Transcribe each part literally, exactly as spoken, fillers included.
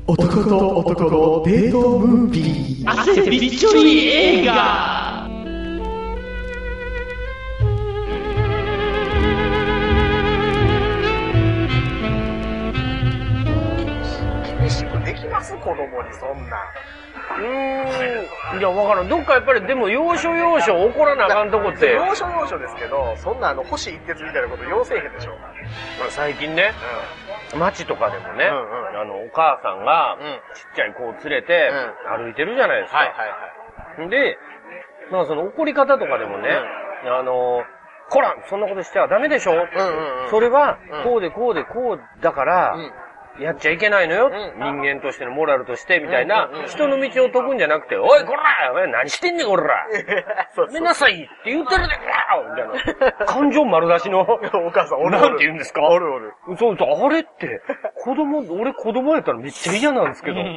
男と男のデートムービー。 汗びっちょり映画。 厳しくできます子供にそんな。 うーん。いや、わからん。どっかやっぱり、でも、要所要所怒らなあかんとこって。 要所要所ですけど、そんなあの、星一徹みたいなこと要せえへんでしょうか。 まあ、最近ね、うん、街とかでもね、 うんうん、 あの、お母さんが、ちっちゃい子を連れて、歩いてるじゃないですか。 はいはいはい。 で、まあその怒り方とかでもね、うん、あの、こらそんなことしちゃダメでしょ、うんうんうん、それは、こうでこうでこうだから、うんやっちゃいけないのよ、うん、人間としてのモラルとしてみたいな、うんうん、人の道を解くんじゃなくて、おいこらお前何してんねんこらごめんなさいって言ってるでこらみたいな感情丸出しのお母さんおるなんて言うんですかおるおるそうそうあれって子供俺子供やったらめっちゃ嫌なんですけど、うんうんうん、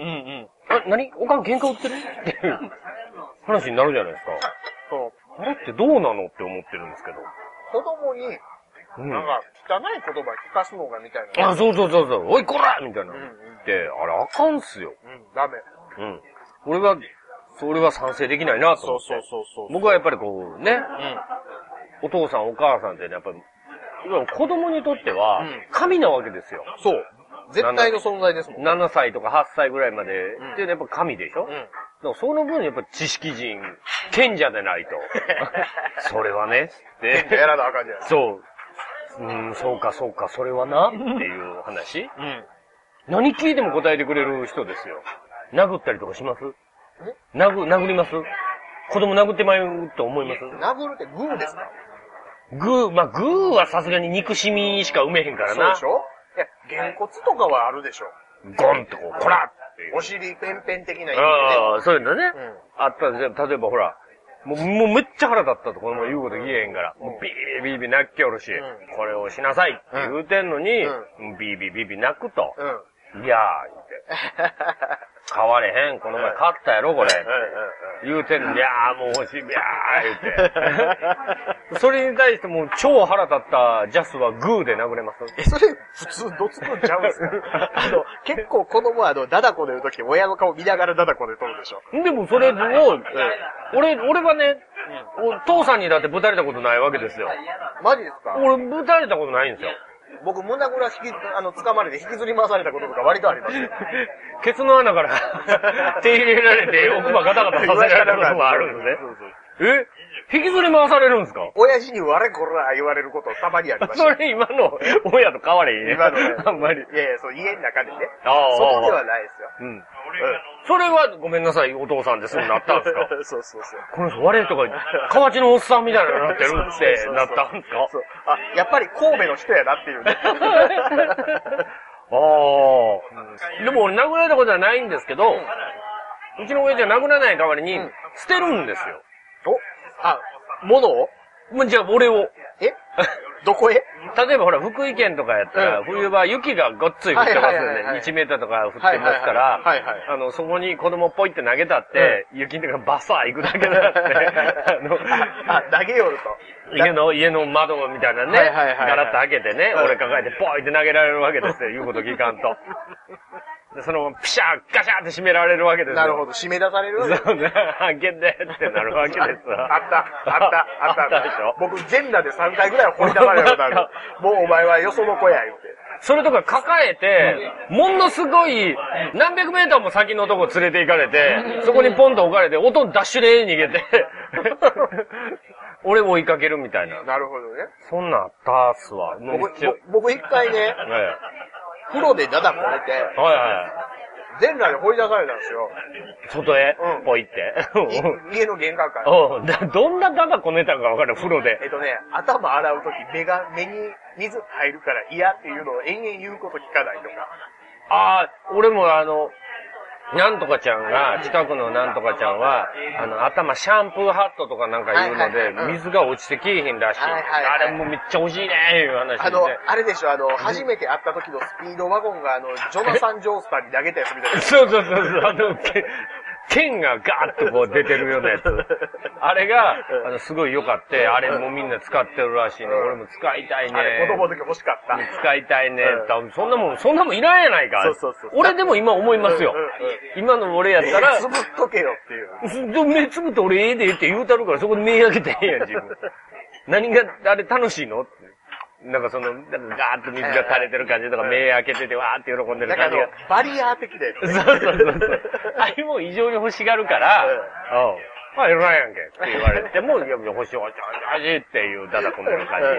あ何おかん喧嘩売ってるっていう話になるじゃないですか。そうあれってどうなのって思ってるんですけど子供にうん、なんか、汚い言葉聞かすのがみたいな。 あ、そうそうそうそう。おいこらみたいな。うんうん、って、あれあかんっすよ。 うん、ダメ。 うん。俺は、それは賛成できないなと思って。 そうそうそうそう。 僕はやっぱりこう、ね。うん。お父さんお母さんってね、やっぱり、子供にとっては、神なわけですよ。 そう。絶対の存在ですもん。 ななさいとかはっさいぐらいまで、うん、っていうのはやっぱ神でしょ。うん。だからその分やっぱ知識人、賢者でないと。それはね、 って。やらなあかんじゃない。 そう。うん、そうかそうか、それはな、っていう話、うん、何聞いても答えてくれる人ですよ。殴ったりとかします殴、殴ります子供殴ってまうと思います殴るってグーですかグー、まあ、グーはさすがに憎しみしか埋めへんからな。 そうでしょいや、げんこつとかはあるでしょゴンとこう、こらっていう。 お尻ペンペン的な意味で、ね。 ああ、そういうのね。うん、あったんですよ。例えばほら、もう、もうめっちゃ腹立ったとこの言うこと言えへんから。もうビービービー泣きおるし、うん、これをしなさいって言うてんのに、うん、ビービービービー泣くと。うん、いやー、言って。買われへん、この前買ったやろ、これ。言うてんのに、いやーもう欲しい、いやー、言って。それに対してもう超腹立ったジャスはグーで殴れます？ え、それ普通どつくんちゃうんですかあの、結構子供はあの、ダダコで言うとき親の顔見ながらダダコで撮るでしょ。 でもそれを、俺、俺はね、お父さんにだってぶたれたことないわけですよ。 マジですか？ 俺ぶたれたことないんですよ。 僕、胸ぐら引き、あの、掴まれて引きずり回されたこととか割とありますよ。 ケツの穴から手入れられて奥歯ガタガタさせられたこともあるんですね。そうそうえ引きずり回されるんですか？ 親父に我こら言われることたまにありました。 それ今の親と変われへんね。 今のね。 あんまり。 いやいや、そう家の中でね。ああ。外ではないですよ。うん。うん。 それはごめんなさい、お父さんですぐなったんですか？ そうそうそう。 この人我とか、河内のおっさんみたいなのになってるってなったんですか？ そう。あ、やっぱり神戸の人やなっていうね。 ああ。でも俺殴られたことはないんですけど、うちの親父は殴らない代わりに捨てるんですよ。 おあ、物をじゃあ俺を。 えどこへ例えばほら、福井県とかやったら、うん、冬場雪がごっつい降ってますよね。いちメーターとか降ってますから、あの、そこに子供ポイって投げたって、うん、雪の中バサー行くだけだって、あの、 あ、投げよると。 家の、家の窓みたいなね、ガラッと開けてね、俺抱えてポイって投げられるわけですよ、言うこと聞かんと。で、その、ピシャー、ガシャーって締められるわけですよ。 なるほど、締め出されるそうね、開けてってなるわけですよ。 あった、あった、あった。あったでしょ僕、全裸でさんかいぐらい掘り出されることある。もうお前はよその子や、言うて。 それとか抱えて、ものすごい、何百メーターも先のとこ連れて行かれて、そこにポンと置かれて、音ダッシュで逃げて、俺を追いかけるみたいな。 なるほどね。 そんなんあったっすわ。 僕、僕一回ね、風呂でダダこねて、はいはい。全裸で掘り出されたんですよ。 外へ、うん、ポイって。 家の玄関から。 うん。どんなダダこねたかわかる風呂で。 えっとね、頭洗うとき目が、目に水入るから嫌っていうのを延々言うこと聞かないとか。 ああ、俺もあの、なんとかちゃんが、近くのなんとかちゃんは、あの、頭シャンプーハットとかなんか言うので、水が落ちてきえへんらしい。あれもめっちゃ欲しいねーいう話で。 あの、あれでしょ、あの、初めて会った時のスピードワゴンが、あの、ジョナサン・ジョースターに投げたやつみたいな。 そうそうそうそう、あの、 剣がガーッとこう出てるようなやつ。あれが、あの、すごい良かった。あれもみんな使ってるらしいね。俺も使いたいね。 あれ子供の時欲しかった。 使いたいね。そんなもん、そんなもんいらんやないか。 そうそうそう。 俺でも今思いますよ。今の俺やったら。 目つぶっとけよっていう。 目つぶって俺ええでって言うたるからそこで目開けてええやん、自分。何が、あれ楽しいのなんかその、なんかガーッと水が垂れてる感じとか、目開けててわーって喜んでる感じが。 バリアー的で。 そうそうそうそう。あれも異常に欲しがるから、うん。まあ、いらないやんけって言われても、いや、欲しい、欲しい、欲しいっていうだだこんでる感じ。はい。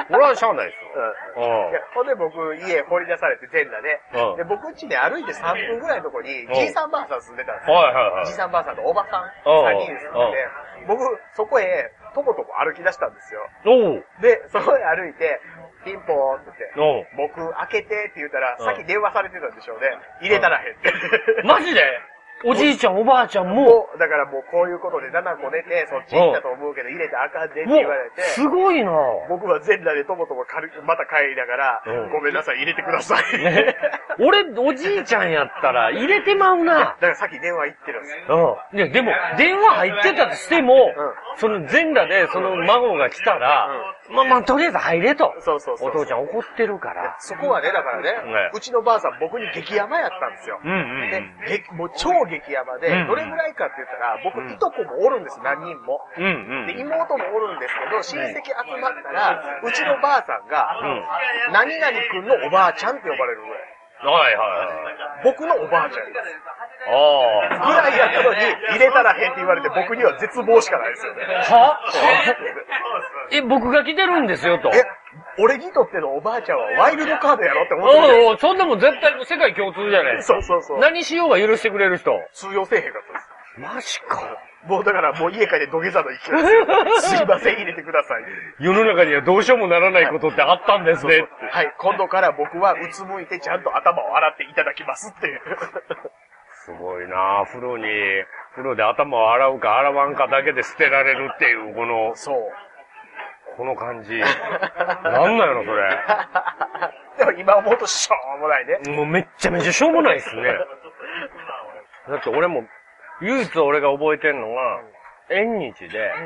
俺はしゃあないですよ。 ほんで僕、家掘り出されて全裸で、で、僕ん家ね、歩いてさんぷんぐらいのとこに、じいさんばあさん住んでたんですよ。はいはいはい。じいさんばあさんとおばさんさんにん住んでて、僕、そこへ、とことこ歩き出したんですよ。で、そこへ歩いて、ピンポーンって言って、僕開けてって言ったら、さっき電話されてたんでしょうね。入れたらへんって。 マジでおじいちゃんおばあちゃんもだからもうこういうことでななこ出て、そっち行ったと思うけど入れてあかんでって言われて。 すごいな僕は全裸でともとも軽くまた帰りながら、うん、ごめんなさい入れてください。 ね、俺、おじいちゃんやったら入れてまうな。だからさっき電話行ってるんですよ。 うん。いや、でも、電話入ってたとしても、うん、その全裸でその孫が来たら、うん、まあまあとりあえず入れと。 そうそうそう。 お父ちゃん怒ってるから。 そこはね、だからね、ねうちのばあさん僕に激ヤマやったんですよ。うんうん、で、もう超激ヤマで、うんどれぐらいかって言ったら、僕、いとこもおるんです、何人も。うんうん、で、妹もおるんですけど、親戚集まったら、うちのばあさんが、うん、何々くんのおばあちゃんって呼ばれるぐらい。はいはいはい。僕のおばあちゃんです。ああ。ぐらいやったのに、入れたらへんって言われて、僕には絶望しかないですよね。 はえ、僕が来てるんですよ、と。え俺にとってのおばあちゃんはワイルドカードやろって思ってる。 おうおう、そんなもん絶対世界共通じゃないですか。そうそうそう。何しようが許してくれる人。 通用せえへんかったです。 マジか。 もうだからもう家帰って土下座の勢いです。すいません、入れてください。 世の中にはどうしようもならないことってあったんですね。そうそうはい、今度から僕はうつむいてちゃんと頭を洗っていただきますっていう。 すごいなぁ。風呂に、風呂で頭を洗うか洗わんかだけで捨てられるっていう、この、そう。この感じ。なんなんやろ、それ。 でも今思うとしょうもないね。 もうめっちゃめちゃしょうもないっすね。だって俺も、唯一俺が覚えてんのが、縁日で、うん、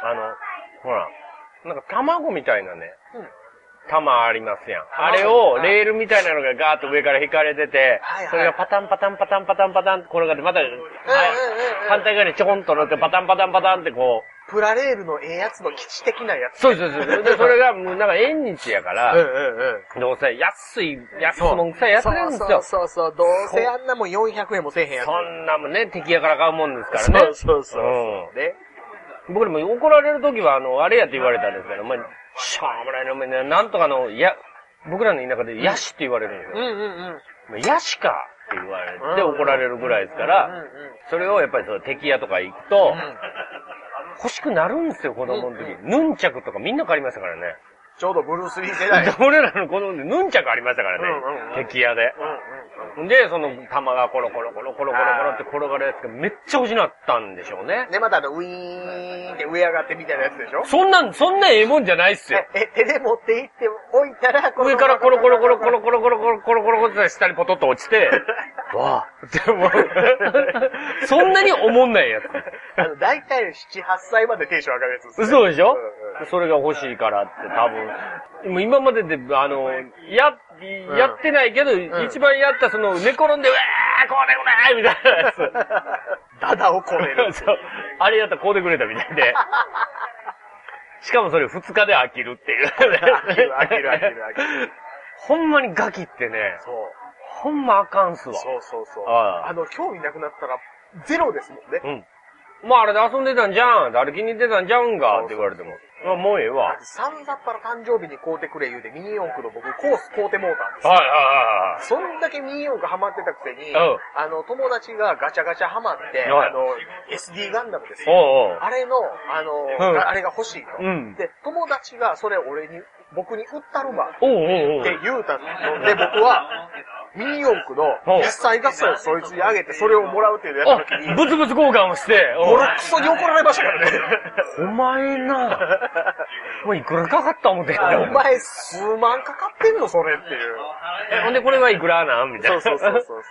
あの、ほら、なんか卵みたいなね、うん玉ありますやん。あれを、レールみたいなのがガーッと上から引かれてて、はいはい、それがパタンパタンパタンパタンパタンって転がって、また、反対側にちょこんと乗ってパタンパタンパタンってこう。プラレールのええやつの基地的なやつ。 そうそうそう。で、それがもうなんか縁日やから、うんうんうん、どうせ安い、安もんくさいやつなんですよ。 そうそうそう。どうせあんなもんよんひゃくえんもせえへんやつ。 そんなもんね、敵やから買うもんですからね。 そうそうそう。うん、 で、僕でも怒られるときは、あの、あれやって言われたんですけど、お前、しょうもないの、お前ね、なんとかの、いや、僕らの田舎でヤシって言われるんですよ。うんうんうん。ヤシかって言われて怒られるぐらいですから、うんうん、それをやっぱりその敵屋とか行くと、うん、欲しくなるんですよ、子供の時。うんうん、ヌンチャクとかみんな借りましたからね。 ちょうどブルース・リー世代。 俺らの子供でヌンチャクありましたからね。うんうんうん、敵屋で。うんうん、で、その玉がコロコロコロコロコロコロって転がるやつがめっちゃ欲しなったんでしょうね。 で、またあの、ウィーンって上上がってみたいなやつでしょ？ そんなん、そんなええもんじゃないっすよ。 え、手で持っていって置いたら、 上からコロコロコロコロコロコロコロコロコロコロって下にポトッと落ちて、わぁ。でも、そんなに思んないやつ。 あの、だいたいなな、はっさいまでテンション上がるやつですね。 そうでしょ、うんうん、それが欲しいからって多分。もう今までで、あの、や、やってないけど、うん、一番やったその、寝転んで、うわーこれこれみたいなやつ。 ダダをこねる。 そう。あれやったらこうでくれたみたいで。しかもそれ二日で飽きるっていう。飽きる飽きる飽きる飽きる。ほんまにガキってね、そう。ほんまあかんすわ。 そうそうそう。あ, あの、興味なくなったら、ゼロですもんね。うん。 まああれで遊んでたんじゃん。歩きに行ってたんじゃんがって言われても。まあもうええわ。 さんざっぱら誕生日に買うてくれ言うてミニ四駆の僕コース買うてもうたんですよ。はいはいはい。 そんだけミニ四駆ハマってたくせに、うん、あの、友達がガチャガチャハマって、はい、あの、エスディー ガンダムですよ。おうおうあれの、あの、うん、あれが欲しいと、うん。で、友達がそれ俺に、僕に売ったるわ。おうおうおうって言うたので、僕は、ミニ四駆の一切合切をそいつにあげて、それをもらうっていうやった時に。 ブツブツ交換をして。 ボロクソに怒られましたからね。 お前な。もういくらかかった思ってんのお前数万かかってんのそれっていう。 ほんでこれはいくらなんみたいな。 そうそうそうそう。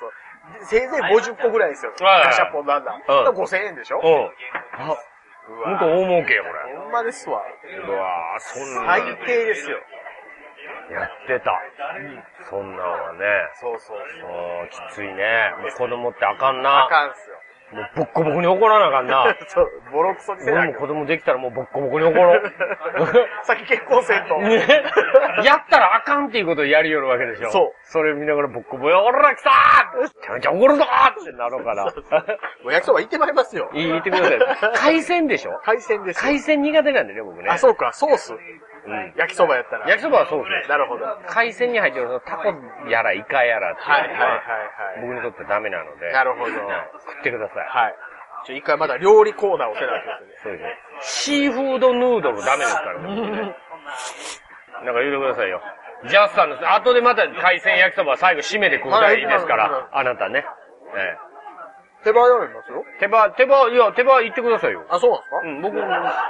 せいぜいごじゅっこぐらいですよ。ガシャポンなんだ。うん。ごせんえんでしょ？うん。 あ、向こう大儲けよ、これ。 ほんまですわ。 うわぁ、そんな。 最低ですよ。 やってた。うん、そんなんはね。 そうそうそう。きついね。もう子供ってあかんな。 あかんっすよ。 もうボッコボコに怒らなあかんな。 そう、ボロクソにせな俺も子供できたらもうボッコボコに怒ろう。 先結婚せんと。 ね。やったらあかんっていうことをやりよるわけでしょ。そう。それ見ながらボッコボコ、おら来たーめちゃめちゃ怒るぞーってなろうから。 お焼きそば行ってまいりますよ。 言ってください。海鮮でしょ？ 海鮮です。 海鮮苦手なんでね、僕ね。 あ、そうか、ソース。うん。焼きそばやったら。 焼きそばはソースね。 なるほど。 海鮮に入ってるのタコやらイカやらっていうのは、 はいはいはいはい。 僕にとってダメなので。 なるほど。 食ってください。 はい。ちょ、一回まだ料理コーナーをせなきゃいけないですね。 そうですね。シーフードヌードルダメですからね。なんか言うてくださいよ。ジャスさんの、後でまた海鮮焼きそば最後締めて食うたらいいですから、あなたね。ええ。手羽やりますよ？ 手羽、手羽、いや、手羽行ってくださいよ。 あ、そうなんですか？ うん、僕、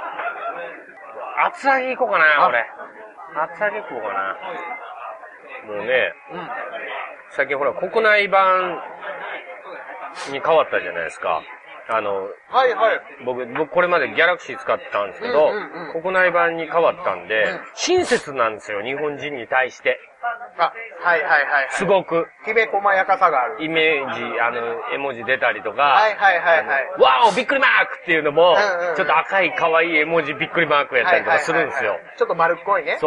厚揚げ行こうかな、俺。厚揚げ食おうかな。もうね、うん、最近ほら、国内版に変わったじゃないですか。あの、 はいはい。 僕、僕これまでギャラクシー使ってたんですけど、うんうんうん、国内版に変わったんで、うん、親切なんですよ、日本人に対して。 あ、はいはいはい、はい。 すごく。 きめ細やかさがある。 イメージ、あの、絵文字出たりとか。 はいはいはいはい。 わおびっくりマークっていうのも、うんうん、ちょっと赤い可愛い絵文字びっくりマークやったりとかするんですよ。はいはいはいはい、 ちょっと丸っこいね。 そう。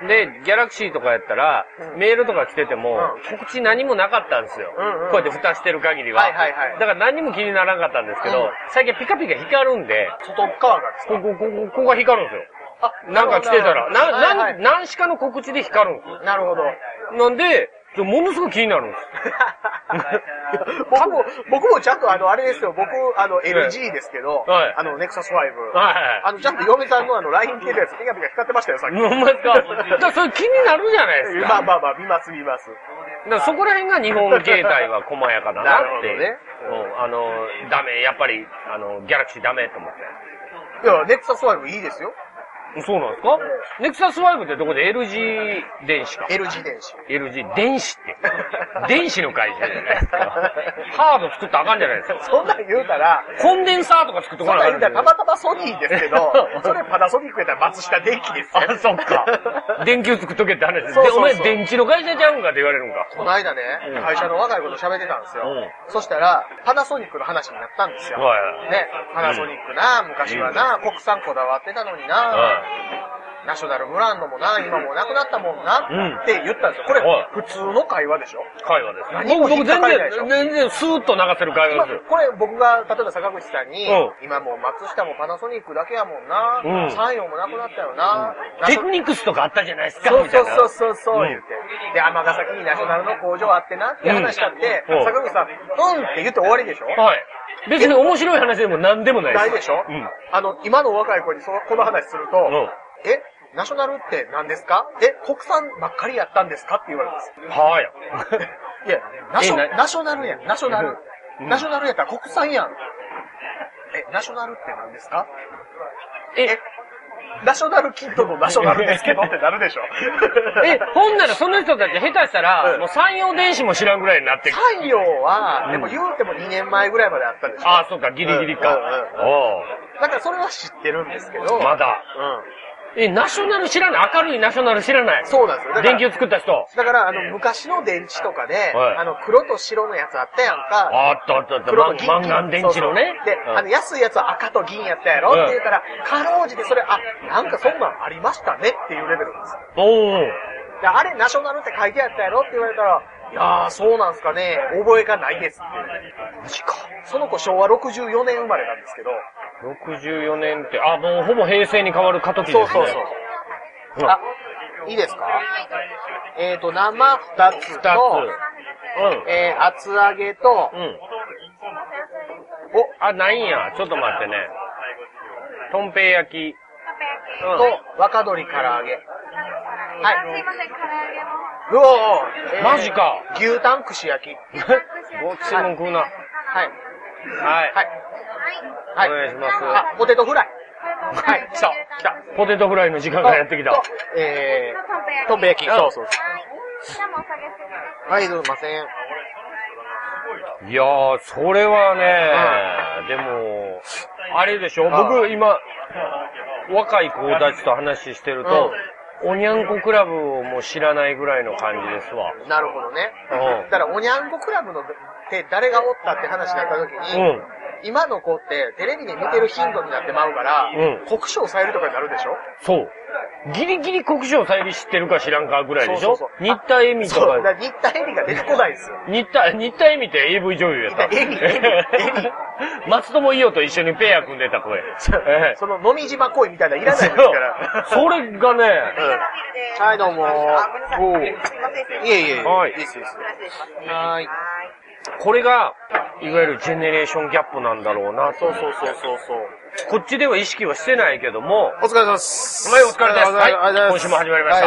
で、ギャラクシーとかやったら、うん、メールとか来てても、うん、告知何もなかったんですよ。うんうん、こうやって蓋してる限りは。はいはいはい。だから何も気にならなかったんですけど、うん、最近ピカピカ光るんで、 外側がですか？ ここ、ここ、ここが光るんですよ。あ、なんか来てたら、な、な、はいはい、何しかの告知で光るんですよ。 なるほど。 なんで、ものすごく気になるんです。 僕も、僕もちゃんとあの、あれですよ、僕、あの、エルジー ですけど、はい、あの、ネクサスファイブ。はいはい。あの、ちゃんと嫁さんのあの、ライン 来てたやつ、ピカピカ光ってましたよ、さっき。 ほんまですか？だからそれ気になるじゃないですか。 まあまあまあ、見ます見ます。だからそこら辺が日本携帯は細やかだなって。なるほどね。うん、あの、ダメ、やっぱり、あの、ギャラクシーダメと思って。 いや、ネクサスファイブいいですよ。 そうなんですか？ネクサスファイブってどこで エルジー 電子か。 エルジー 電子。 エルジー 電子って。電子の会社じゃないですか。ハード作ったらあかんじゃないですか。 そんなん言うたら、 コンデンサーとか作っとかなあかん。そんなん言うたらたまたまソニーですけど、それパナソニックやったら松下電器ですよ。 あ、そっか。電球作っとけって話です。で、お前電池の会社ちゃうんかって言われるんか。 この間ね、うん、会社の若い子と喋ってたんですよ。うん、そしたら、パナソニックの話になったんですよ。はい、ね、パナソニックな、昔はな、うん、国産こだわってたのにな、はいナショナルブランドもな、今もうなくなったもんな、うん、って言ったんですよ。これ、普通の会話でしょ？ 会話です。何も引っかかりないでしょ？全然、スーッと流せる会話ですよ。 これ、僕が、例えば坂口さんに、うん、今もう松下もパナソニックだけやもんな、うん、サンヨーもなくなったよな、 うん、テクニクスとかあったじゃないですか。 そうそうそうそうそう、言って。で、尼崎にナショナルの工場あってなって話したって、坂口さん、うんって言って終わりでしょ？はい。 別に面白い話でも何でもないです。 ないでしょ？うん。あの、今の若い子にそこの話すると、えナショナルって何ですか？え、国産ばっかりやったんですかって言われます。 はぁや。いや、ナショ、ナショナルやん。ナショナル。ナショナルやったら国産やん。え、ナショナルって何ですか？え、ナショナルキッドのナショナルですけどってなるでしょ？ え、ほんならその人たち下手したら、もう山陽電子も知らんぐらいになってくる。 山陽は、でも言うてもにねんまえぐらいまであったでしょ？ ああ、そうか、ギリギリか。 おう。だからそれは知ってるんですけど。 まだ。うん。え、ナショナル知らない？明るいナショナル知らない？ そうなんですよ。 電球作った人。 だから、あの、昔の電池とかで、はい、あの、黒と白のやつあったやんか。 あったあったあった。黒と銀。マンガン電池のね。 そうそうで、うん、あの、安いやつは赤と銀やったやろ、うん、って言うから、かろうじてそれ、あ、なんかそんなんありましたねっていうレベルです。おー。で、あれ、ナショナルって書いてあったやろって言われたら、いやー、そうなんすかね、覚えがないですって。マジか。その子昭和ろくじゅうよねん生まれなんですけど。 ろくじゅうよねんって、あ、もうほぼ平成に変わる過渡期ですね。そうそうそう。 あ、いいですか？えっ、ー、と、生二つと、うん、えー、厚揚げと、うん、 お、あ、ないんや。ちょっと待ってね。とんぺい焼き。 と、若鶏唐揚げ。はい。 すいません、唐揚げも。 うおー、 えー、マジか。 牛タン串焼き。 ごちそうも食うな。はい。 はい。はい。 はい。お願いします。 あ、ポテトフライ。 はい、来た、来た。ポテトフライの時間がやってきた。 えー、とんぺ焼き。そうそうそう。 はい。じゃあもうお下げする。 はい、すいません。 いやー、それはね、でも、あれでしょ、僕今、若い子たちと話してると、うん、おにゃんこクラブをもう知らないぐらいの感じですわ。 なるほどね。うん。だからおにゃんこクラブのって誰がおったって話になった時に、うん、今の子ってテレビで見てる頻度になってまうから、うん、国生さゆりとかになるでしょ？そう。 ギリギリ国生さゆり知ってるか知らんかぐらいでしょ？そうそうそう、新田恵美とか。 そう、だ新田恵美が出てこないですよ。 新田、新田恵美って エーブイ 女優やった。 恵美、恵美、恵美。 松友伊代と一緒にペア組んでた声。 ええ、その飲み島恋みたいなのいらないですから。 それがね、 うん、はい、どうも。おー。いえいえ。はい。いいです、いいです。はい。 これが、いわゆるジェネレーションギャップなんだろうな。 そうそうそうそうそう。 こっちでは意識はしてないけども。 お疲れ様です。 はい、お疲れです。はい、今週も始まりました。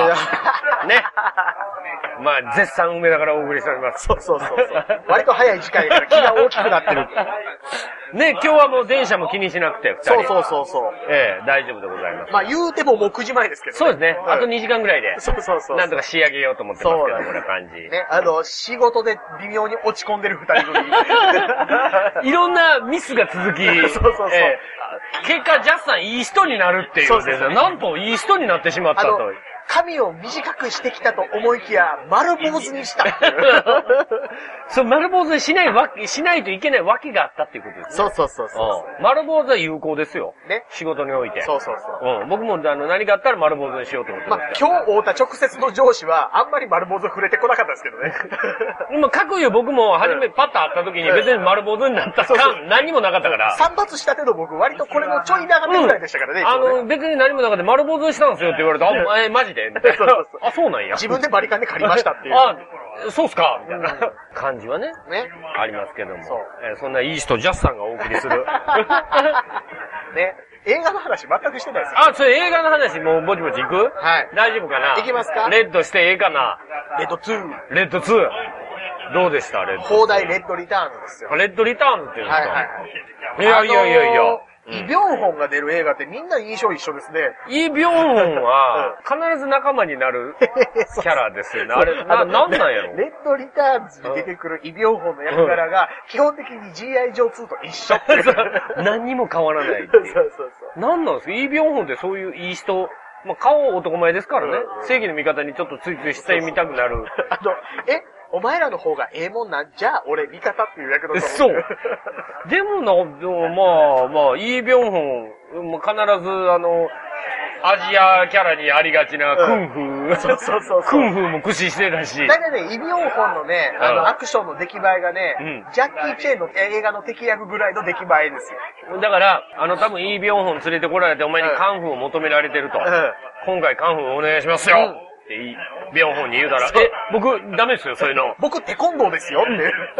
ね。まあ、絶賛梅田からお送りしております。 そうそうそうそう。割と早い時間やから気が大きくなってる。 ね、今日はもう電車も気にしなくて、二人。 そうそうそうそう。 ええ、大丈夫でございます。 まあ言うてももうくじまえですけどね。 そうですね。あとにじかんぐらいで。 そうそうそう。 なんとか仕上げようと思ってますけど、これ感じ。 ね、あの、仕事で微妙に落ち込んでる二人組。 いろんなミスが続き、そうそうそう。えー、結果、ジャスさんいい人になるっていう。そうですね。なんといい人になってしまったと。 髪を短くしてきたと思いきや、丸坊主にした。 そう、丸坊主にしないわけ、しないといけないわけがあったっていうことですね。 そうそうそうそう、 うん。丸坊主は有効ですよ。ね。仕事において。 そうそうそう。 うん。僕もあの何があったら丸坊主にしようと思ってます。 まあ、今日会うた直接の上司は、あんまり丸坊主触れてこなかったですけどね。 今、各有僕も初めパッと会った時に別に丸坊主になった感、何にもなかったから。 散髪したての僕、割とこれのちょい長めぐらいでしたからね。 あの、別に何もなかった丸坊主にしたんですよって言われて、あ、え、マジでみたいな。あ、そうなんや。 自分でバリカンで借りましたっていう。 あ、そうっすかみたいな感じはね。ね。ありますけども。そう。えー、そんないい人、ジャスさんがお送りする。 ね。映画の話全くしてないですよ。 あ、それ映画の話もうぼちぼち行く？はい。大丈夫かな？ 行きますか？ レッドしてええかな？ レッドツー。 レッドツー。どうでしたレッド？ 放題レッドリターンですよ。 レッドリターンっていうんですか？はいはい。いやいやいやいや。 イ・ビョンホンが出る映画ってみんな印象一緒ですね。 イ・ビョンホンは必ず仲間になるキャラですよね。あれ、な、なんなんやろ？ レッドリターンズに出てくるイ・ビョンホンの役柄が基本的に ジーアイ ジョーツーと一緒っていう。 何にも変わらないっていう。そうそうそう。なんなんですか？イ・ビョンホンってそういういい人、まあ、顔男前ですからね。うんうん、正義の味方にちょっとついついしてみたくなる。 あの、えお前らの方がええもんなんじゃあ俺味方っていう役だと思う。 そう。でもな、でもまあまあ、イ・ビョンホン、もう必ずあの、アジアキャラにありがちなクンフー。うん、そうそうそう。クンフーも駆使してたし。 だいたいね、イ・ビョンホンのね、あの、アクションの出来栄えがね、うん、ジャッキー・チェーンの映画の敵役ぐらいの出来栄えですよ。 だから、あの多分イ・ビョンホン連れてこられてお前にカンフーを求められてると。うん、今回カンフーお願いしますよ。うんってビョンホンに言うたら、え、僕、ダメですよ、そういうの。 僕、テコンドーですよって。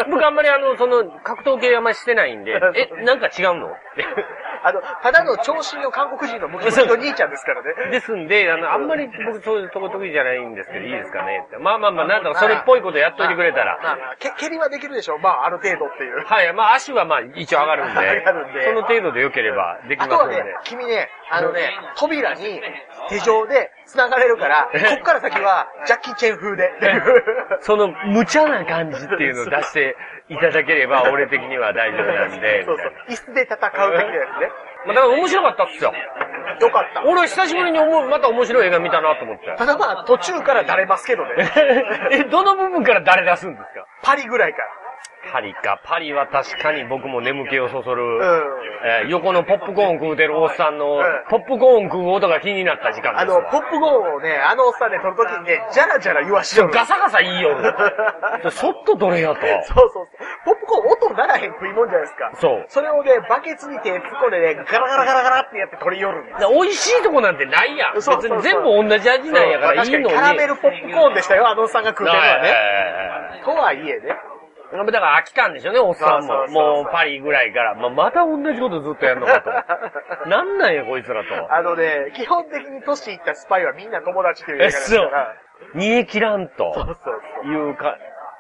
僕、あんまりあの、その、格闘系あんまりしてないんで、え、なんか違うのって。 あの、ただの長身の韓国人のムキムキの兄ちゃんですからね。 ですんで、あの、あんまり僕、そういうとこ得意じゃないんですけど、いいですかねって。まあまあまあ、なんだかそれっぽいことやっといてくれたら。まあまあ、 け、蹴りはできるでしょ、まあ、ある程度っていう。 はい、まあ、足はまあ、一応上がるんで。上がるんで。その程度で良ければできますんで。 あとはね、君ね、あのね、扉に手錠で繋がれるから、こっから先は、ジャッキー・チェン風で。 その、無茶な感じっていうのを出していただければ、俺的には大丈夫なんで。そうそう。 椅子で戦う的なやつね。 まあ、だから面白かったっすよ。 よかった。 俺久しぶりに思う、また面白い映画見たなと思って。 ただまあ、途中からだれますけどね。 え、どの部分からだれ出すんですか？ パリぐらいから。 パリか。パリは確かに僕も眠気をそそる。うん。えー、横のポップコーン食うてるおっさんの、うん、ポップコーン食う音が気になった時間です。 あの、ポップコーンをね、あのおっさんで撮るときにね、ジャラジャラ言わしよる。 ガサガサ言いよる。そっとどれやと。 そうそうそう。ポップコーン音ならへん食いもんじゃないですか。そう。それをね、バケツに手突っ込んでね、ガラガラガラガラってやって取り寄るんです。 美味しいとこなんてないやん。そうそうそう。別に全部同じ味なんやからいいのに。 確かにカラメルポップコーンでしたよ、あのおっさんが食うてるのはね。とはいえね。 だから飽きたんでしょうね、おっさんも。もうパリぐらいから。まあ、また同じことずっとやるのかと。なんなんや、こいつらと。 あのね、基本的に都市行ったスパイはみんな友達っていう映画ですから。 そう。煮え切らんと。そうそうそう。いうか。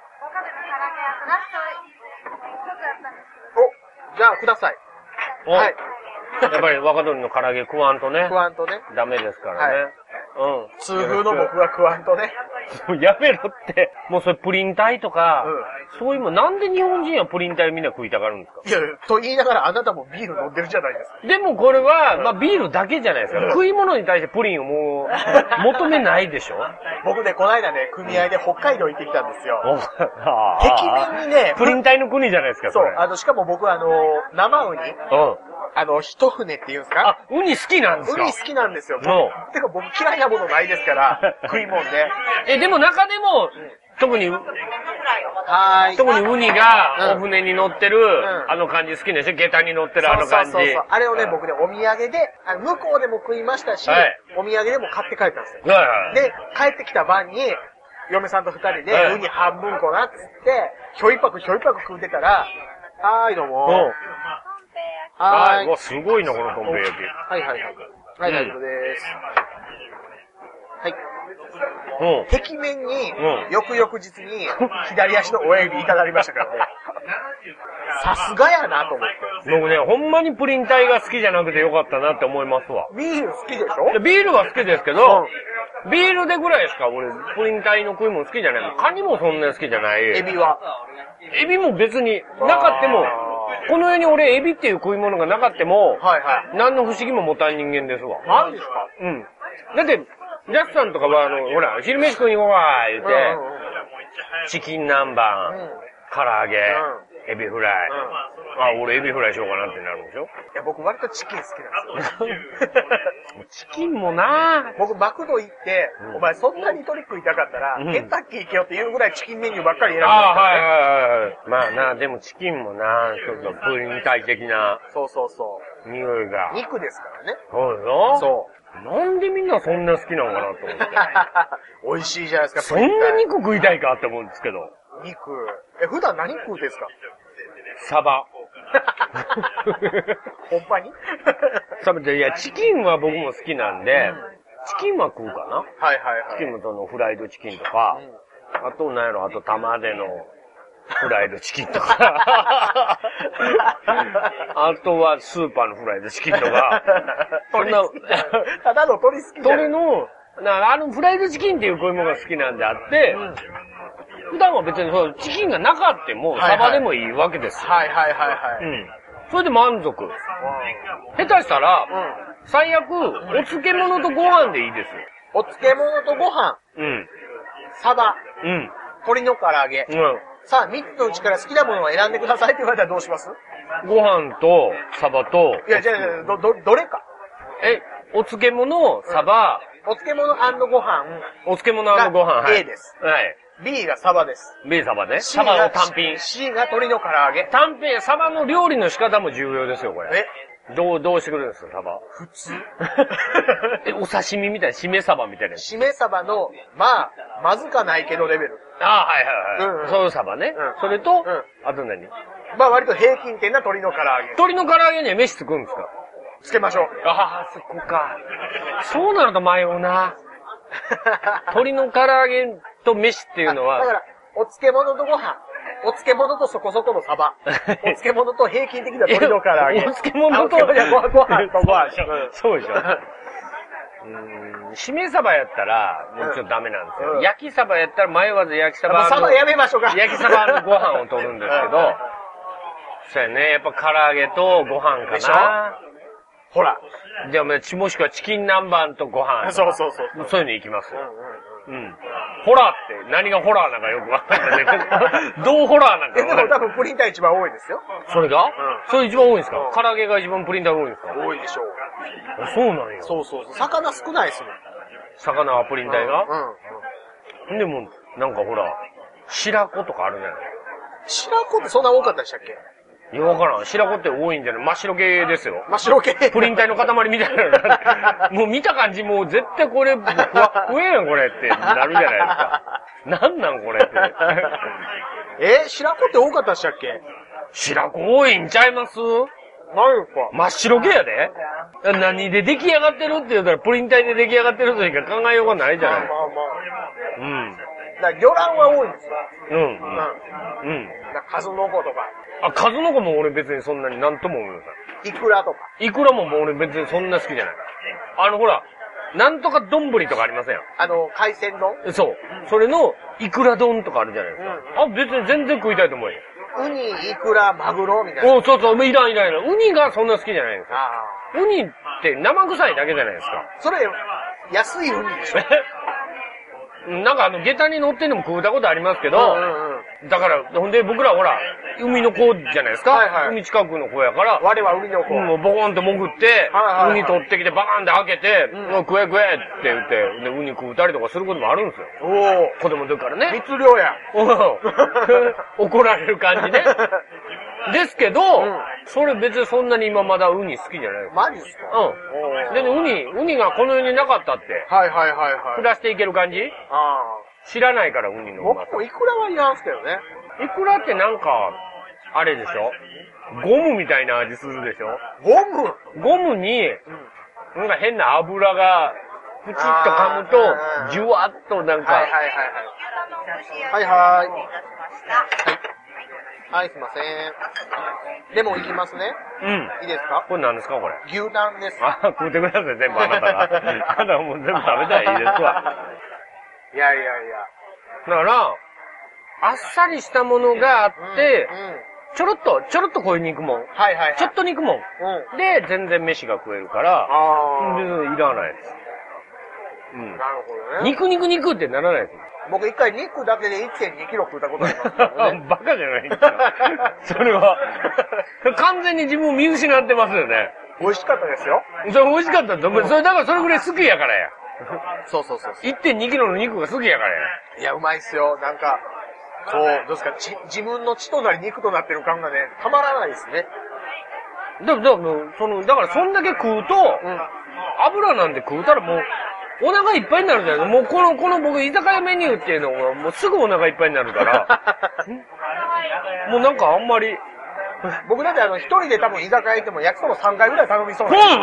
お、じゃあください。はい。 やっぱり若鶏の唐揚げ食わんとね。 食わんとね。 ダメですからね。はい、 うん。痛風の僕は食わんとね。 もうやめろって。もうそれプリン体とか、うん、そういうもん、なんで日本人はプリン体みんな食いたがるんですか？ いや、と言いながらあなたもビール飲んでるじゃないですか。 でもこれは、まあビールだけじゃないですか。うん、食い物に対してプリンをもう、求めないでしょ？ 僕ね、この間ね、組合で北海道行ってきたんですよ。壁面にね、 プリン体の国じゃないですか、 そう。あの、しかも僕あの、生ウニ、うん、あの、一船って言うんですか？ あ、ウニ好きなんですか？ ウニ好きなんですよ。もう。てか僕嫌いなものないですから、食い物ね。 え、でも中でも、うん、特に、 はい。 特にウニがお船に乗ってる、うん、あの感じ好きでしょ？下駄に乗ってるあの感じ。そうそうそう。 あれをね、僕ね、お土産で、あの向こうでも食いましたし、はい、お土産でも買って帰ったんですよ。はいはい、で、帰ってきた晩に、嫁さんと二人で、はい、ウニ半分こなっつって、ひょいぱくひょいぱく食うてたら、はーい、どうも。 はーい。うわ、すごいな、このとんぺい焼き。 はいはいはい。はい、大丈夫です。はい。うん。壁面に、翌々日に、左足の親指いただきましたからね。さすがやなと思って。 僕ね、ほんまにプリン体が好きじゃなくてよかったなって思いますわ。 ビール好きでしょ？ ビールは好きですけど、うん、ビールでぐらいしか俺、プリン体の食い物好きじゃない。カニもそんな好きじゃない。 エビは？ エビも別になかっても、この世に俺エビっていう食い物がなかっても、はいはい。何の不思議も持たん人間ですわ。 何ですか？ うん。だって、ジャスさんとかはあの、ほら、昼飯食いに行こうか、言って、うんうんうん、チキン南蛮、うん、唐揚げ、うん、エビフライ、うん。あ、俺エビフライしようかなってなるんでしょ？いや、僕割とチキン好きなんですよ。 チキンもなぁ。 僕マクド行って、うん、お前そんなに鶏食いたかったら、うん、ケンタッキー行けよっていうぐらいチキンメニューばっかり選んでる、ね。ああ、はいはいはい。まあな、でもチキンもなちょっとプリン体的な。 そうそうそう。 匂いが。 肉ですからね。 そうよ。 そう。 なんでみんなそんな好きなのかなと思って。 美味しいじゃないですか、そんな肉食いたいかって思うんですけど。 肉。え、普段何食うですか？ サバ。 ほんまに？ サバって、いや、チキンは僕も好きなんで、うん、チキンは食うかな？ はいはいはい。 チキンもそのフライドチキンとか、うん、あと何やろ、あと玉でのフライドチキンとか、あとはスーパーのフライドチキンとか、そんな、 ただの鶏好きじゃん。 鶏の、なあのフライドチキンっていうこういうものが好きなんであって、うん、普段は別にそうチキンがなかっても、サバでもいいわけですよ。 はいはいはいはい。 うん。それで満足。うん、下手したら、うん、最悪、お漬物とご飯でいいです。 お漬物とご飯。うん。サバ。うん。鶏の唐揚げ。うん。さあ、三つのうちから好きなものを選んでくださいって言われたらどうします？ ご飯と、サバと。 いや、じゃあ、ど、ど、どれか。 え、お漬物、サバ、 うん、お漬物&ご飯。 お漬物&ご飯、はい。 A です。はい。B がサバです。 B サバね。サバの単品。 C が鶏の唐揚げ。 単品、サバの料理の仕方も重要ですよ、これ。えどう、どうしてくれるんですか、サバ。 普通。 え、お刺身みたいな、しめサバみたいな。 しめサバの、まあ、まずかないけどレベル。 ああ、はいはいはい。うんうん、そういうサバね。うん、それと、うん、あと何？ まあ割と平均点な鶏の唐揚げ。 鶏の唐揚げには飯つくんですか？ つけましょう。 ああ、そこか。そうなると迷うな。鶏の唐揚げと飯っていうのは。 だから、お漬物とご飯。お漬物とそこそこのサバ。お漬物と平均的な鶏の唐揚げ。 お漬物と、 ご飯とご飯。 そうでしょ。うん、しめサバやったら、もうちょっとダメなんですよ。うん、焼きサバやったら迷わず焼きサバの。 サバやめましょうか。 焼きサバのご飯を取るんですけど、そうやね、やっぱ唐揚げとご飯かな。 ほら。 じゃあ、もしくはチキン南蛮とご飯。 そうそうそう。 そういうのいきますよ。うんうんうん。ホラーって何がホラーなんかよくわかんないけど、どうホラーなんか。 え、でも多分プリン体一番多いですよ。 それが？うん。それ一番多いんですか？唐揚げが一番プリン体多いんですか？ 多いでしょう。 あ、そうなんや。 そうそうそう。魚少ないですもん。 魚はプリン体が？うん。でも、なんかほら、白子とかあるじゃない。 白子ってそんな多かったでしたっけ？ いや、わからん。白子って多いんじゃない？真っ白系ですよ。 真っ白系プリン体の塊みたいな。もう見た感じ、もう絶対これ、ふわ、食えやんこれってなるじゃないですか。なんなんこれって。 え、白子って多かったでしたっけ？ 白子多いんちゃいます？ 何ですか？ 真っ白系やで？何で出来上がってるって言ったら、プリン体で出来上がってるとしか考えようがないじゃない。まあまあまあ。うん。 だから魚卵は多いんですよ。うん。うん。うん。だから数の子とか。 あ、数の子も俺別にそんなになんとも思うよ。 イクラとか。 イクラももう俺別にそんな好きじゃない。あのほら、 なんとか丼とかありませんよ。 あの、海鮮丼そう。それの、イクラ丼とかあるじゃないですか。あ、別に全然食いたいと思うよ。 ウニ、イクラ、マグロみたいな。 おそうそう、いらんいらんいらん。ウニがそんな好きじゃないんですよ。 あウニって生臭いだけじゃないですか。 それ、安いウニでしょ。 なんかあの、下駄に乗ってんのも食うたことありますけど、 うんうんうん、 だから、ほんで僕らほら、海の子じゃないですか、はいはい、海近くの子やから、 我は海の子。 もうボコンと潜って、はいはいはい、ウニ取ってきてバカンって開けて、うん、食え食えって言って、で、ウニ食うたりとかすることもあるんですよ。お子供の時からね。 密漁や。 怒られる感じね。ですけど、うん、それ別にそんなに今まだウニ好きじゃないです。 マジですか？ うん。で、ウニ、ウニがこの世になかったって。 はいはいはいはい。 暮らしていける感じ？ああ。知らないからウニのうまさ。 僕もイクラはいらんすけどね。 イクラってなんか、あれでしょ？ゴムみたいな味するでしょ？ ゴム？ ゴムに、うん、なんか変な油が、プチッと噛むと、じゅわっとなんか。 はいはいはいはい。はいはい。はいはい、すいません。レモンいきますね。うん。いいですか？ これ何ですかこれ？ 牛タンです。 あ、食うてください、全部あなたが。あなたもう全部食べたらいいですわ。 いやいやいや。 だから、あっさりしたものがあって、うんうん、ちょろっと、ちょろっとこういう肉もん。はいはいはい。ちょっと肉もん。うん、で、全然飯が食えるから、あ全然いらないです。 うん。なるほどね。 肉肉肉ってならないです。 僕一回肉だけで いってんにキロ食ったことありますからね。 バカじゃないんですか。それは。完全に自分を見失ってますよね。 美味しかったですよ。 それ美味しかったと思う。それだからそれぐらい好きやからや。 そうそうそうそう。 いってんにキロの肉が好きやからや。 いや、うまいっすよ。なんか、こう、どうですか、ち自分の血となり肉となってる感がね、たまらないですね。 だから、その、だからそんだけ食うと、うん、油なんて食うたらもう、お腹いっぱいになるじゃない。もうこの、この僕、居酒屋メニューっていうのが、もうすぐお腹いっぱいになるから、もうなんかあんまり、 僕だってあの、一人で多分居酒屋行っても焼きそばさんかいぐらい頼みそうな。 そう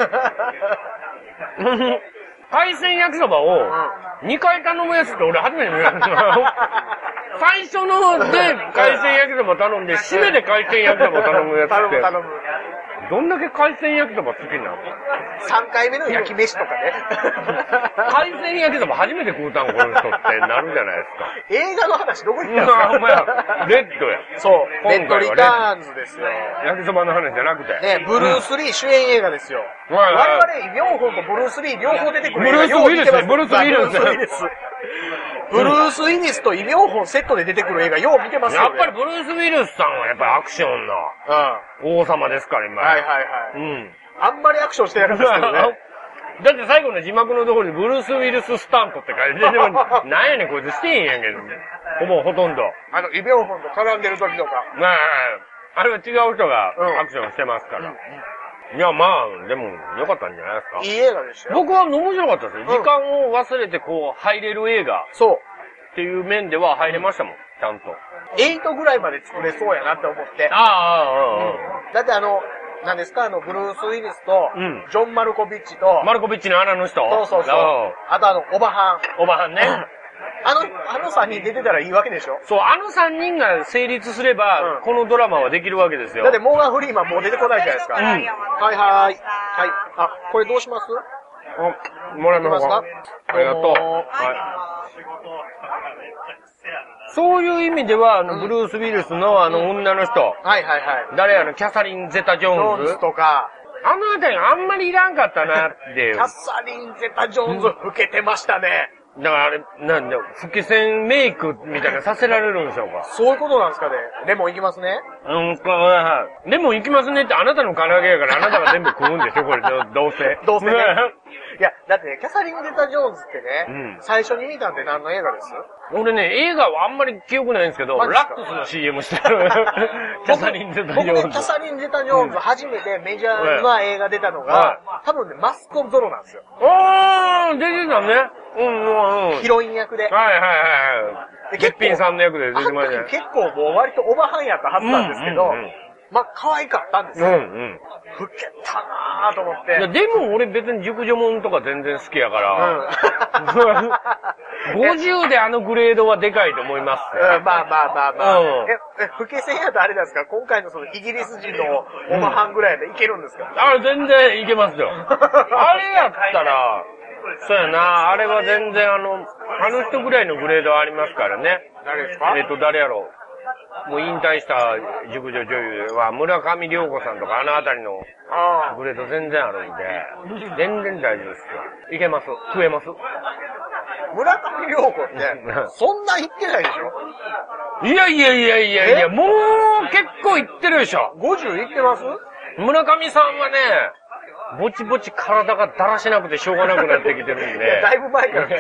なの海鮮焼きそばをにかい頼むやつって俺初めて見たんですよ。最初ので海鮮焼きそば頼んで、締めで海鮮焼きそば頼むやつって。頼む頼む。どんだけ海鮮焼きそば好きなの？ さんかいめの焼き飯とかね。 海鮮焼きそば初めて食うたんこの人ってなるじゃないですか。 映画の話どこ行ったんですか？ ほんまや。レッドや。 そう。レッドリターンズですよ。 焼きそばの話じゃなくて。 ね、ブルース・リー主演映画ですよ。我々、両方とブルース・リー両方出てくる映画。 ブルース・ウィリスね。ブルース・ウィリス。 ブルース・ウィリスとイ・ミョンホンセットで出てくる映画、よう見てますよね。 やっぱりブルース・ウィリスさんはやっぱりアクションの王様ですから、今。 はいはいはい。うん。あんまりアクションしてなかったですけどね。 だって最後の字幕のところにブルース・ウィリススタントって書いてて、なんやねんこいつしてへんやんけど。ほぼほとんど。 あの、イ・ミョンホンと絡んでる時とか。 まあ、あれは違う人がアクションしてますから。うんうんいや、まあ、でも、良かったんじゃないですか。 いい映画でしたよ。 僕は面白かったですよ。時間を忘れてこう、入れる映画。 そう。 っていう面では入れましたもん、ちゃんと。 エイトぐらいまで作れそうやなって思って。 ああ、ああ、 うん。だってあの、何ですか、あの、ブルース・ウィリスと、うん、ジョン・マルコビッチと、 マルコビッチの穴の人そうそうそう。あとあの、オバハン。 オバハンね。 あの、あのさんにん出てたらいいわけでしょ？ そう、あのさんにんが成立すれば、うん、このドラマはできるわけですよ。 だってモーガン・フリーマンもう出てこないじゃないですか。うん。はいはい。はい。あ、これどうします？ あ、もらいますか？ありがとう。はい。そういう意味では、あの、ブルース・ウィルスのあの女の人。 はいはいはい。 誰あの、キャサリン・ゼタ・ジョーンズ。 ジョーンズとか。 あのあたりあんまりいらんかったなって。 キャサリン・ゼタ・ジョーンズ、老けてましたね。 だからあれ、なんだ、老け線メイクみたいなさせられるんでしょうか？ そういうことなんですかね。レモンいきますね。 うん、はい。レモンいきますねってあなたの唐揚げやからあなたが全部食うんでしょこれ、どうせ。 どうせね。いや、だってね、キャサリン・ゼタ・ジョーンズってね、うん、最初に見たんで何の映画です？ 俺ね、映画はあんまり記憶ないんですけど、ラックスの シーエム してる。キャサリン・ゼタ・ジョーンズ。 僕ね、キャサリン・ゼタ・ジョーンズ初めてメジャーな映画出たのが、多分ね、マスク・オブ・ゾロなんですよ。 あー、出てたね。うんうんうん。 ヒロイン役で。 はいはいはい。で、結品さんの役で出てましたね。 結構もう割とオバハンやったはずなんですけど、うんうんうん、まあ、可愛かったんですよ。うんうん。老けたなぁと思って。 いや、でも俺別に熟女もんとか全然好きやから、うん、ごじゅうであのグレードはでかいと思います、 うん。まあまあまあまあ。うん、え、え、老け線やとあれなんですか？今回のそのイギリス人のオバハンぐらいでいけるんですか？ うん、あ、全然いけますよ。あれやったら、 そうやな、あれは全然あの、あの人ぐらいのグレードはありますからね。 誰ですか？ えっと、誰やろう。もう引退した熟女女優は村上涼子さんとかあのあたりのグレード全然あるんで、全然大丈夫ですよ。いけます。食えます。 村上涼子って、そんな言ってないでしょ？ いやいやいやいやいや、もう結構いってるでしょ。 ごじゅういってます？ 村上さんはね、ぼちぼち体がだらしなくてしょうがなくなってきてるんで。 だいぶ前からです。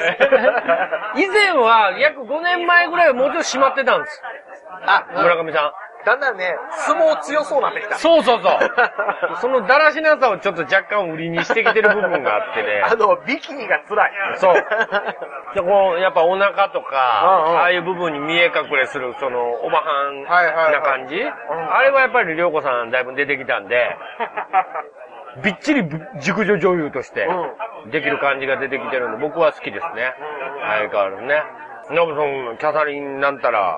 以前は約ごねんまえぐらいはもうちょっと締まってたんです。 あ、 村上さん。 だんだんね、相撲強そうなってきた。 そうそうそう。そのだらしなさをちょっと若干売りにしてきてる部分があってね。 あの、ビキニが辛い。 そう。で、こう、やっぱお腹とか、うんうん、ああいう部分に見え隠れする、その、おばはんな感じ、はいはいはい、あれはやっぱり涼子さんだいぶ出てきたんで、びっちり熟女女優としてできる感じが出てきてるんで、僕は好きですね。相変わらずね。ノブソン、キャサリンなんたら、はい。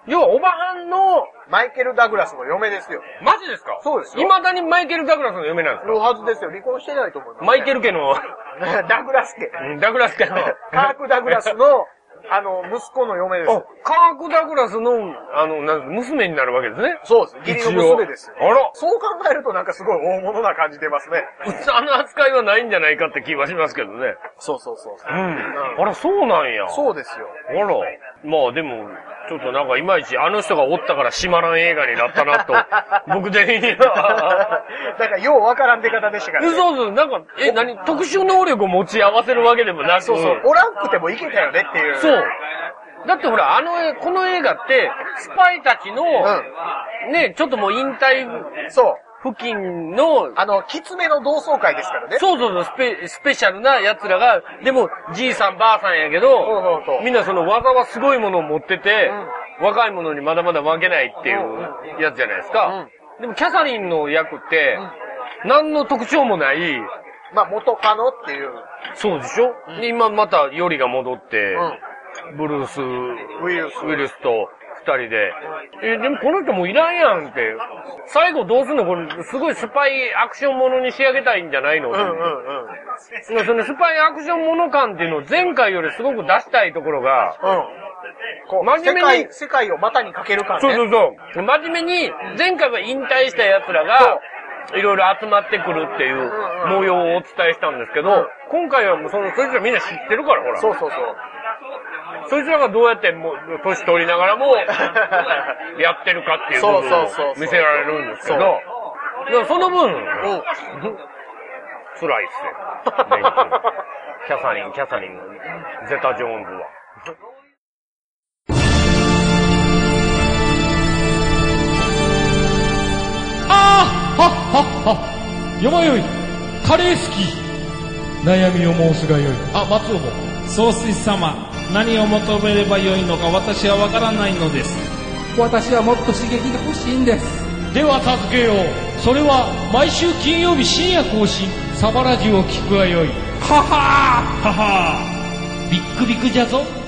要は、おばはんの、 マイケル・ダグラスの嫁ですよ。 マジですか？ そうですよ。 未だにマイケル・ダグラスの嫁なんですか？ のはずですよ。離婚してないと思います、ね。 マイケル家の、 ダグラス家。 ダグラス家の。 カーク・ダグラスの、あの、息子の嫁です。 カーク・ダグラスの、あの、なん娘になるわけですね。 そうです。義理の娘ですよ。 あら。 そう考えるとなんかすごい大物な感じ出ますね。 あの扱いはないんじゃないかって気はしますけどね。 そうそうそうそう。 うん。あら、そうなんや。 そうですよ。 あら。まあでも、ちょっとなんかいまいちあの人がおったから閉まらん映画になったなと、僕的には。 なんかようわからん出方でしたからね。 そうそう、なんか、え、何、特殊能力を持ち合わせるわけでもなく。 そうそう、おらんくてもいけたよねっていう。 そう。だってほら、あの、この映画って、スパイたちの、うん、ね、ちょっともう引退、 そう。 付近の、 あの、きつめの同窓会ですからね。 そうそうそう、スペ、スペシャルな奴らが、でも、じいさんばあさんやけど、そうそうそう、みんなその技はすごいものを持ってて、うん、若い者にまだまだ負けないっていうやつじゃないですか。うん、でも、キャサリンの役って、うん、何の特徴もない、 まあ、元カノっていう。 そうでしょ、うん、今またヨリが戻って、うん、ブルース、ウィルス、 ウィルスと、二人で。え、でもこの人もういらんやんって。最後どうすんのこれ、すごいスパイアクションものに仕上げたいんじゃないの、うんうんうん、そのスパイアクションもの感っていうのを前回よりすごく出したいところが、うん、 こう真面目に世界、世界を股にかける感ね。 そうそうそう。真面目に、前回は引退した奴らが、いろいろ集まってくるっていう模様をお伝えしたんですけど、うん、今回はもうその、そいつらみんな知ってるから、ほら。 そうそうそう。 そいつらがどうやってもう、年取りながらも、やってるかっていう部分を見せられるんですけど、でもその分、うん、辛いっすよ。キャサリン、キャサリンのゼタ・ジョーンズは。 あーはっはっは。よまよい、カレー好き。悩みを申すがよい。あ、松尾も。 総帥様、何を求めればよいのか私はわからないのです。 私はもっと刺激が欲しいんです。では助けよう。それは毎週金曜日深夜更新、サバラジュを聞くがよい。ははーははービックビックじゃぞ。